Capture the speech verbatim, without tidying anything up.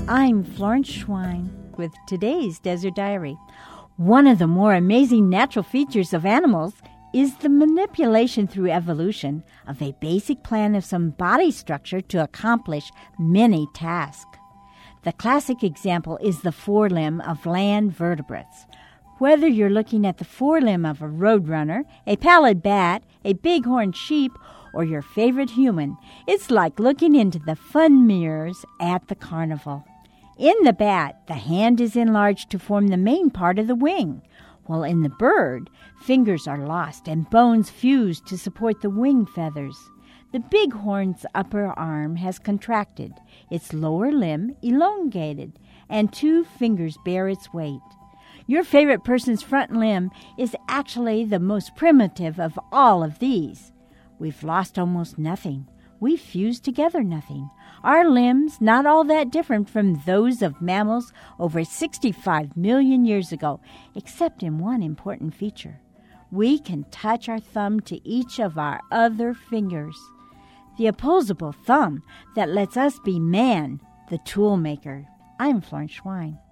I'm Florence Schwein with today's Desert Diary. One of the more amazing natural features of animals is the manipulation through evolution of a basic plan of some body structure to accomplish many tasks. The classic example is the forelimb of land vertebrates. Whether you're looking at the forelimb of a roadrunner, a pallid bat, a bighorn sheep, or your favorite human, it's like looking into the fun mirrors at the carnival. In the bat, the hand is enlarged to form the main part of the wing, while in the bird, fingers are lost and bones fused to support the wing feathers. The bighorn's upper arm has contracted, its lower limb elongated, and two fingers bear its weight. Your favorite person's front limb is actually the most primitive of all of these. We've lost almost nothing. We've fused together nothing. Our limbs not all that different from those of mammals over sixty-five million years ago, except in one important feature. We can touch our thumb to each of our other fingers. The opposable thumb that lets us be man, the tool maker. I'm Florence Schwein.